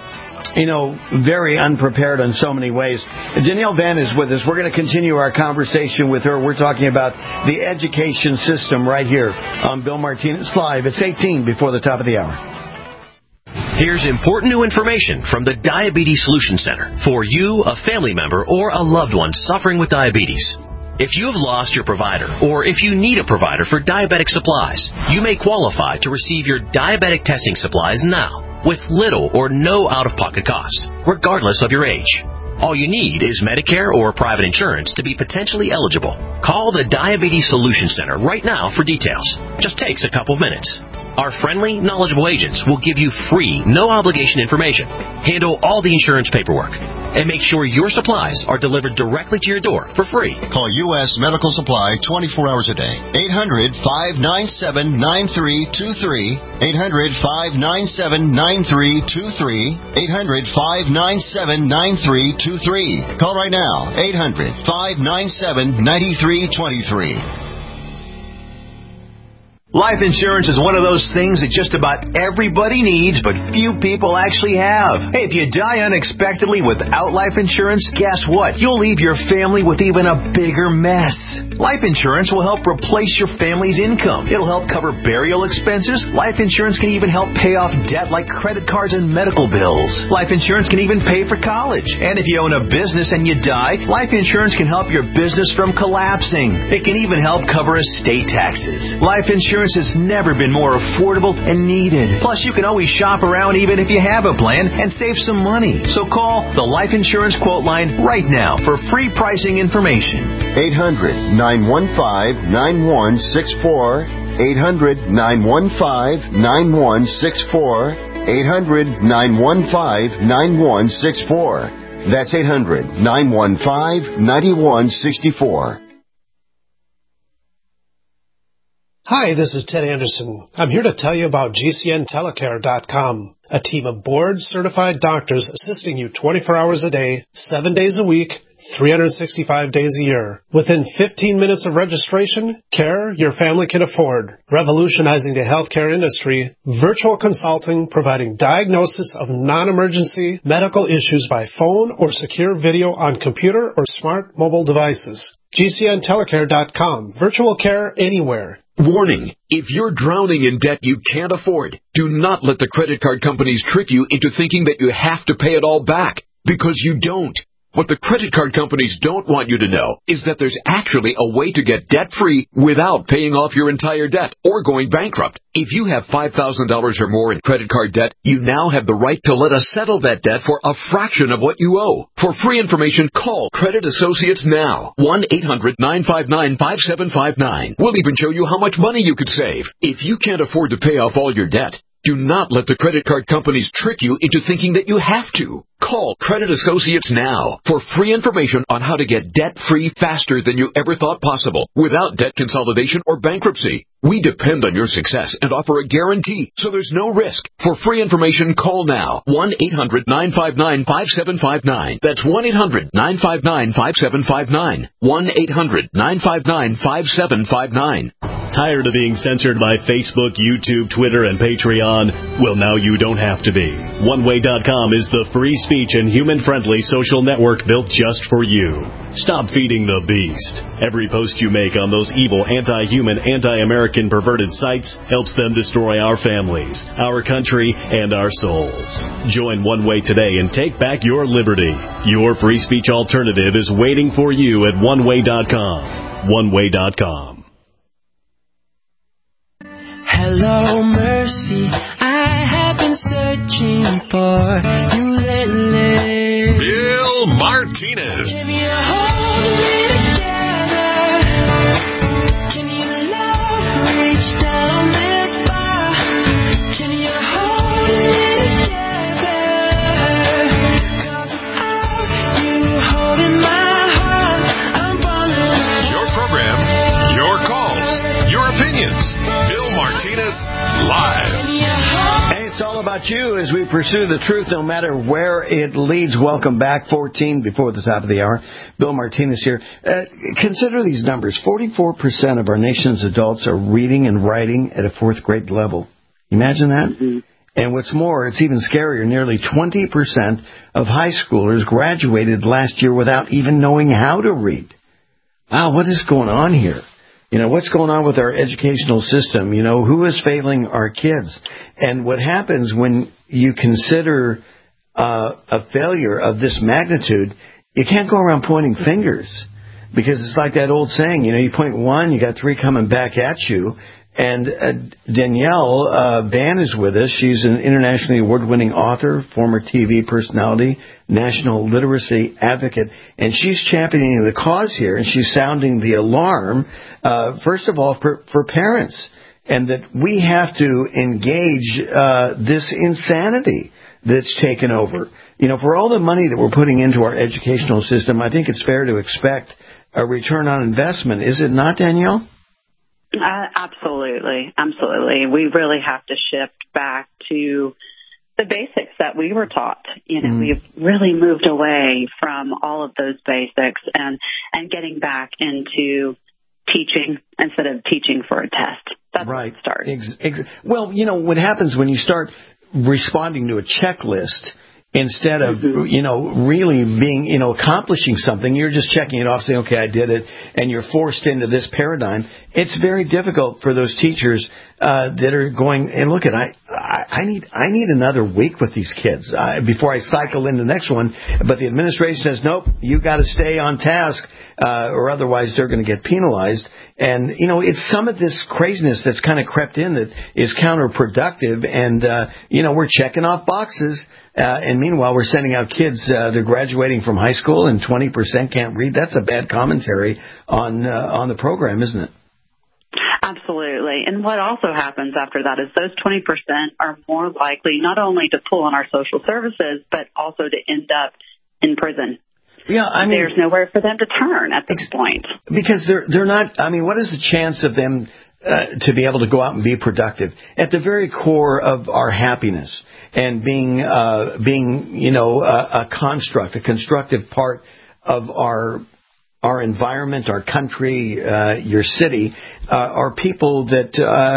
very unprepared in so many ways. Danielle Van is with us. We're going to continue our conversation with her. We're talking about the education system right here on Bill Martinez Live. It's 18 before the top of the hour. Here's important new information from the Diabetes Solution Center for you, a family member, or a loved one suffering with diabetes. If you have lost your provider, or if you need a provider for diabetic supplies, you may qualify to receive your diabetic testing supplies now with little or no out-of-pocket cost, regardless of your age. All you need is Medicare or private insurance to be potentially eligible. Call the Diabetes Solution Center right now for details. Just takes a couple minutes. Our friendly, knowledgeable agents will give you free, no-obligation information, handle all the insurance paperwork, and make sure your supplies are delivered directly to your door for free. Call U.S. Medical Supply 24 hours a day. 800-597-9323. 800-597-9323. 800-597-9323. Call right now. 800-597-9323. Life insurance is one of those things that just about everybody needs, but few people actually have. Hey, if you die unexpectedly without life insurance, guess what? You'll leave your family with even a bigger mess. Life insurance will help replace your family's income. It'll help cover burial expenses. Life insurance can even help pay off debt like credit cards and medical bills. Life insurance can even pay for college. And if you own a business and you die, life insurance can help your business from collapsing. It can even help cover estate taxes. Life insurance has never been more affordable and needed. Plus, you can always shop around even if you have a plan and save some money. So call the Life Insurance Quote Line right now for free pricing information. 800-915-9164. 800-915-9164. 800-915-9164. That's 800-915-9164. Hi, this is Ted Anderson. I'm here to tell you about GCNTelecare.com, a team of board-certified doctors assisting you 24 hours a day, 7 days a week, 365 days a year. Within 15 minutes of registration, care your family can afford. Revolutionizing the healthcare industry, virtual consulting providing diagnosis of non-emergency medical issues by phone or secure video on computer or smart mobile devices. GCNtelecare.com. Virtual care anywhere. Warning, if you're drowning in debt you can't afford, do not let the credit card companies trick you into thinking that you have to pay it all back, because you don't. What the credit card companies don't want you to know is that there's actually a way to get debt-free without paying off your entire debt or going bankrupt. If you have $5,000 or more in credit card debt, you now have the right to let us settle that debt for a fraction of what you owe. For free information, call Credit Associates now. 1-800-959-5759. We'll even show you how much money you could save. If you can't afford to pay off all your debt, do not let the credit card companies trick you into thinking that you have to. Call Credit Associates now for free information on how to get debt-free faster than you ever thought possible without debt consolidation or bankruptcy. We depend on your success and offer a guarantee, so there's no risk. For free information, call now. 1-800-959-5759. That's 1-800-959-5759. 1-800-959-5759. Tired of being censored by Facebook, YouTube, Twitter, and Patreon? Well, now you don't have to be. OneWay.com is the free speech and human-friendly social network built just for you. Stop feeding the beast. Every post you make on those evil, anti-human, anti-American perverted sites helps them destroy our families, our country, and our souls. Join One Way today and take back your liberty. Your free speech alternative is waiting for you at OneWay.com. OneWay.com. Hello, Mercy. I have been searching for you lately. Bill Martinez. Give me a hold of me together. Can you love reach down this far? Can you hold me together? 'Cause without you holding my heart, I'm falling. Your program, your calls, your opinions. Bill Martinez live. Hey, it's all about you as we pursue the truth no matter where it leads. Welcome back. 14 before the top of the hour. Bill Martinez here. Consider these numbers. 44% of our nation's adults are reading and writing at a fourth grade level. Imagine that? Mm-hmm. And what's more, it's even scarier. Nearly 20% of high schoolers graduated last year without even knowing how to read. Wow, what is going on here? You know, what's going on with our educational system? You know, who is failing our kids? And what happens when you consider a failure of this magnitude, you can't go around pointing fingers. Because it's like that old saying, you know, you point one, you got three coming back at you. And Danielle Van is with us. She's an internationally award-winning author, former TV personality, national literacy advocate, and she's championing the cause here, and she's sounding the alarm, first of all, for parents, and that we have to engage this insanity that's taken over. You know, for all the money that we're putting into our educational system, I think it's fair to expect a return on investment. Is it not, Danielle? Absolutely. Absolutely. We really have to shift back to the basics that we were taught. You know, we've really moved away from all of those basics and getting back into teaching instead of teaching for a test. That's right. Where it starts. Well, you know, what happens when you start responding to a checklist instead of, you know, really being, you know, accomplishing something, you're just checking it off, saying, okay, I did it, and you're forced into this paradigm. It's very difficult for those teachers that are going, and look, I need another week with these kids before I cycle into the next one. But the administration says, nope, you got to stay on task, or otherwise they're going to get penalized. And, you know, it's some of this craziness that's kind of crept in that is counterproductive. And, you know, we're checking off boxes. And meanwhile, we're sending out kids, they're graduating from high school and 20% can't read. That's a bad commentary on the program, isn't it? Absolutely. And what also happens after that is those 20% are more likely not only to pull on our social services, but also to end up in prison. Yeah, I mean, there's nowhere for them to turn at this point. Because they're not, I mean, what is the chance of them to be able to go out and be productive? At the very core of our happiness and being you know, a constructive part of our environment, our country, your city, are people that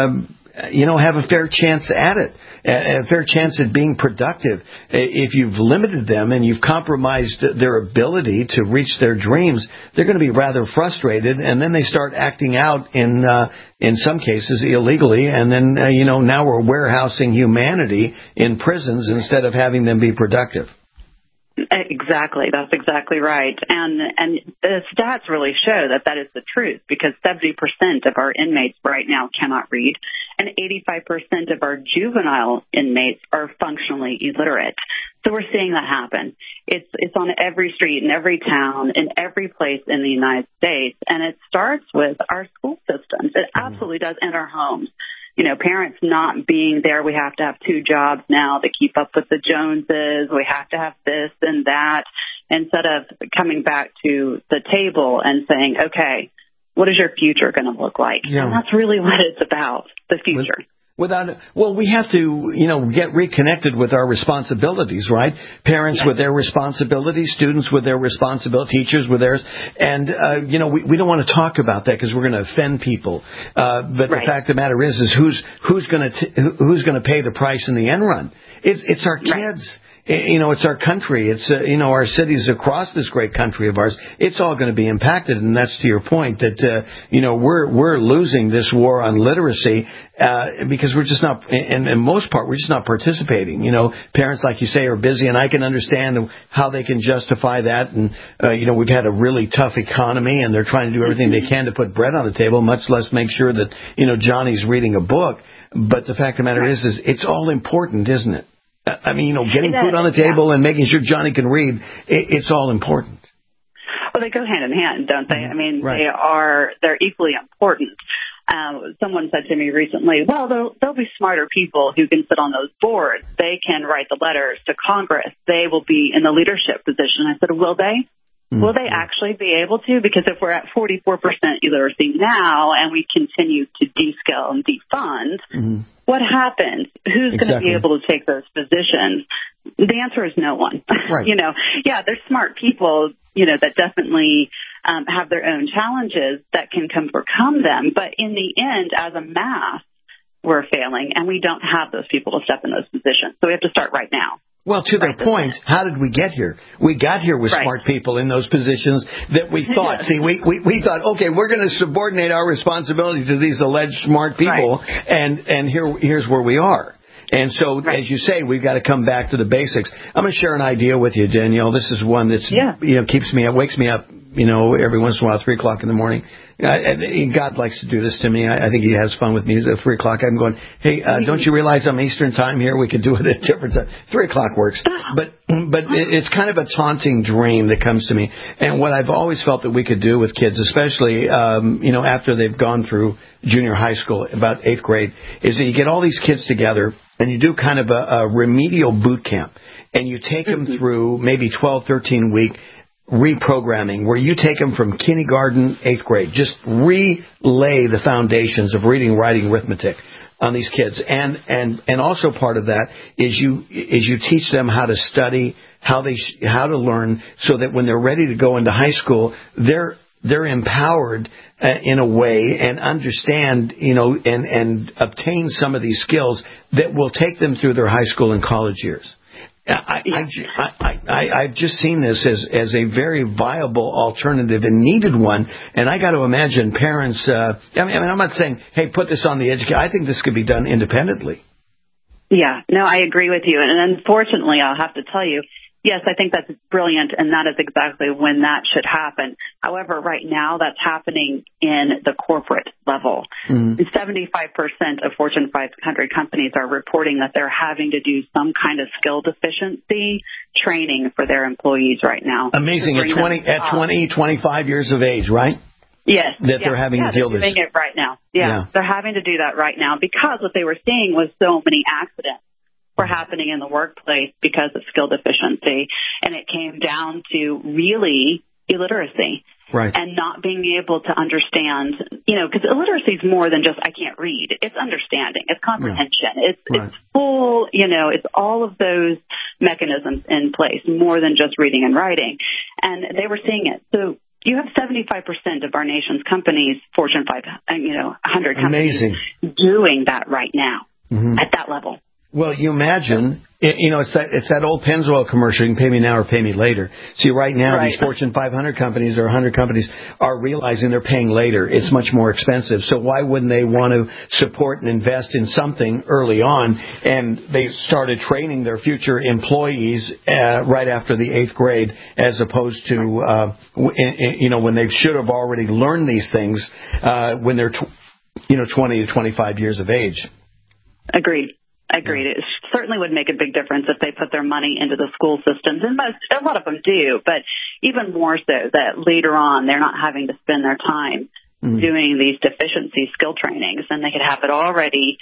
have a fair chance at it, a fair chance at being productive. If you've limited them and you've compromised their ability to reach their dreams, they're going to be rather frustrated, and then they start acting out in some cases illegally, and then now we're warehousing humanity in prisons instead of having them be productive. Exactly. That's exactly right. And the stats really show that is the truth, because 70% of our inmates right now cannot read, and 85% of our juvenile inmates are functionally illiterate. So we're seeing that happen. It's on every street, in every town, in every place in the United States, and it starts with our school systems. It absolutely does, and our homes. Parents not being there. We have to have 2 jobs now to keep up with the Joneses. We have to have this and that, instead of coming back to the table and saying, okay, what is your future going to look like? Yeah. And that's really what it's about, the future. We have to, get reconnected with our responsibilities, right? Parents with their responsibilities, students with their responsibilities, teachers with theirs. And, we don't want to talk about that because we're going to offend people. But the fact of the matter is who's going to pay the price in the end run? It's our kids. It's our country. It's, our cities across this great country of ours. It's all going to be impacted. And that's to your point that, we're losing this war on literacy, because we're just not, and in most part, we're just not participating. Parents, like you say, are busy, and I can understand how they can justify that. And, we've had a really tough economy, and they're trying to do everything they can to put bread on the table, much less make sure that, Johnny's reading a book. But the fact of the matter is it's all important, isn't it? I mean, getting food on the table and making sure Johnny can read, it's all important. Well, they go hand in hand, don't they? I mean, they're equally important. Someone said to me recently, well, there'll be smarter people who can sit on those boards. They can write the letters to Congress. They will be in the leadership position. I said, will they? Will they actually be able to? Because if we're at 44% illiteracy now and we continue to descale and defund, what happens? Who's going to be able to take those positions? The answer is no one. Right. There's smart people, that definitely have their own challenges that can overcome them. But in the end, as a mass, we're failing, and we don't have those people to step in those positions. So we have to start right now. Well, to their point, how did we get here? We got here with smart people in those positions that we thought. See, we thought, okay, we're going to subordinate our responsibility to these alleged smart people, and here's where we are. And so, as you say, we've got to come back to the basics. I'm going to share an idea with you, Danielle. This is one that's keeps me up, wakes me up, every once in a while, 3 o'clock in the morning. God likes to do this to me. I think he has fun with me. At 3 o'clock, I'm going, hey, don't you realize I'm Eastern time here? We could do it at a different time. 3 o'clock works. But it's kind of a taunting dream that comes to me. And what I've always felt that we could do with kids, especially, after they've gone through junior high school, about 8th grade, is that you get all these kids together and you do kind of a remedial boot camp. And you take them through maybe 12, 13-week reprogramming, where you take them from kindergarten, 8th grade, just relay the foundations of reading, writing, arithmetic on these kids. And also part of that is you teach them how to study, how to learn, so that when they're ready to go into high school, they're empowered in a way and understand, and obtain some of these skills that will take them through their high school and college years. I've just seen this as a very viable alternative and needed one, and I got to imagine parents. I'm not saying, hey, put this on the education. I think this could be done independently. Yeah, no, I agree with you, and unfortunately, I'll have to tell you, yes, I think that's brilliant, and that is exactly when that should happen. However, right now, that's happening in the corporate level. 75% of Fortune 500 companies are reporting that they're having to do some kind of skill deficiency training for their employees right now. Amazing. At 25 years of age, right? Yes. That they're having to deal with this. They're doing it right now. Yeah, they're having to do that right now because what they were seeing was so many accidents were happening in the workplace because of skill deficiency. And it came down to really illiteracy. Right. And not being able to understand, because illiteracy is more than just I can't read. It's understanding. It's comprehension. It's full, it's all of those mechanisms in place, more than just reading and writing. And they were seeing it. So you have 75% of our nation's companies, Fortune 100 companies, Amazing. doing that right now at that level. Well, you imagine, it's that old Pennzoil commercial, you can pay me now or pay me later. See, right now, these Fortune 500 companies or 100 companies are realizing they're paying later. It's much more expensive. So why wouldn't they want to support and invest in something early on? And they started training their future employees right after the 8th grade, as opposed to, when they should have already learned these things when they're, 20 to 25 years of age. Agreed. It certainly would make a big difference if they put their money into the school systems, and a lot of them do, but even more so that later on they're not having to spend their time doing these deficiency skill trainings, and they could have it already,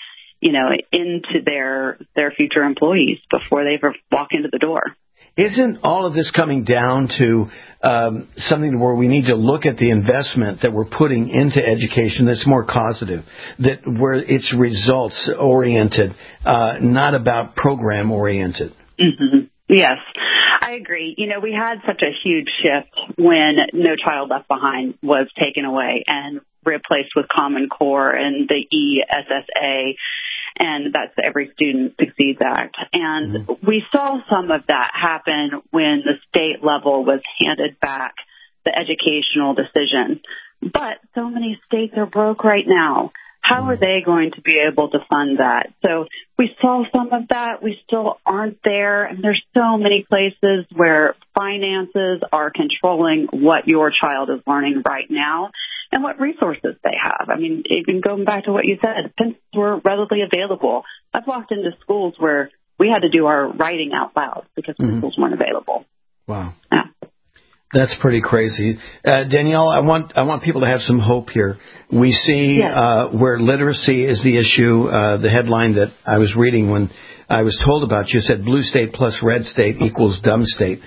into their future employees before they ever walk into the door. Isn't all of this coming down to something where we need to look at the investment that we're putting into education that's more causative, where it's results oriented, not about program oriented? Mm-hmm. Yes, I agree. We had such a huge shift when No Child Left Behind was taken away and replaced with Common Core and the ESSA. And that's the Every Student Succeeds Act. And we saw some of that happen when the state level was handed back the educational decision. But so many states are broke right now. How are they going to be able to fund that? So we saw some of that. We still aren't there. And there's so many places where finances are controlling what your child is learning right now and what resources they have. I mean, even going back to what you said, pencils were readily available. I've walked into schools where we had to do our writing out loud because pencils weren't available. Wow. Yeah. That's pretty crazy. Danielle, I want people to have some hope here. We see where literacy is the issue. The headline that I was reading when I was told about you said blue state plus red state equals dumb state.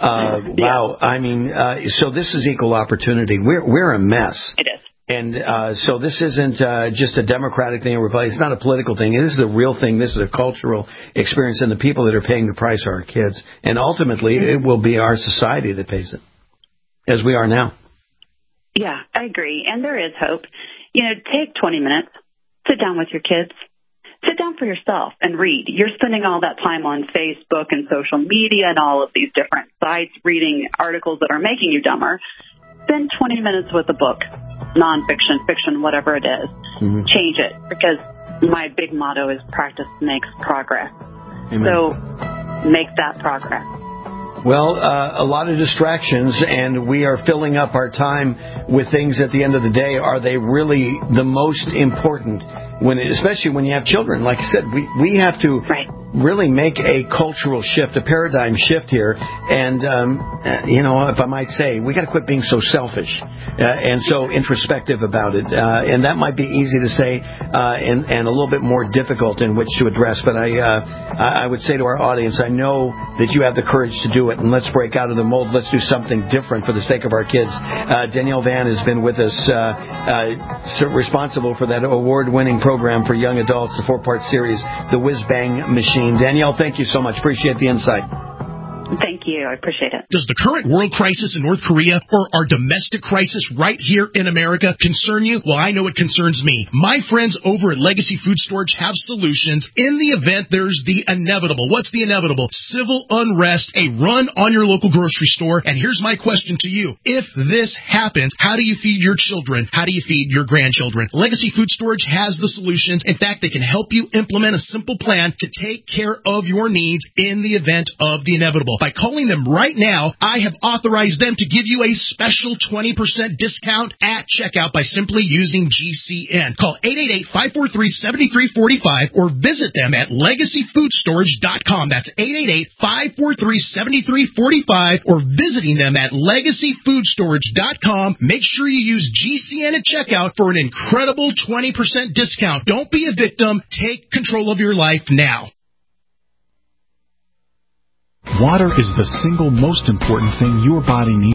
Wow. I mean, so this is equal opportunity. We're a mess. It is. And so this isn't just a Democratic thing or Republican. It's not a political thing. This is a real thing. This is a cultural experience, and the people that are paying the price are our kids. And ultimately, it will be our society that pays it, as we are now. Yeah, I agree. And there is hope. Take 20 minutes, sit down with your kids. Sit down for yourself and read. You're spending all that time on Facebook and social media and all of these different sites reading articles that are making you dumber. Spend 20 minutes with a book, nonfiction, fiction, whatever it is. Change it, because my big motto is practice makes progress. Amen. So make that progress. Well, a lot of distractions, and we are filling up our time with things at the end of the day. Are they really the most important? Especially when you have children. Like I said, we have to really make a cultural shift, a paradigm shift here. And, if I might say, we got to quit being so selfish and so introspective about it. And that might be easy to say and a little bit more difficult in which to address. But I would say to our audience, I know that you have the courage to do it. And let's break out of the mold. Let's do something different for the sake of our kids. Danielle Van has been with us, responsible for that award-winning program for young adults, the 4-part series, The Whiz Bang Machine. Danielle, thank you so much. Appreciate the insight. Thank you. I appreciate it. Does the current world crisis in North Korea or our domestic crisis right here in America concern you? Well, I know it concerns me. My friends over at Legacy Food Storage have solutions in the event there's the inevitable. What's the inevitable? Civil unrest, a run on your local grocery store. And here's my question to you. If this happens, how do you feed your children? How do you feed your grandchildren? Legacy Food Storage has the solutions. In fact, they can help you implement a simple plan to take care of your needs in the event of the inevitable. By calling them right now, I have authorized them to give you a special 20% discount at checkout by simply using GCN. Call 888-543-7345 or visit them at LegacyFoodStorage.com. That's 888-543-7345 or visiting them at LegacyFoodStorage.com. Make sure you use GCN at checkout for an incredible 20% discount. Don't be a victim. Take control of your life now. Water is the single most important thing your body needs.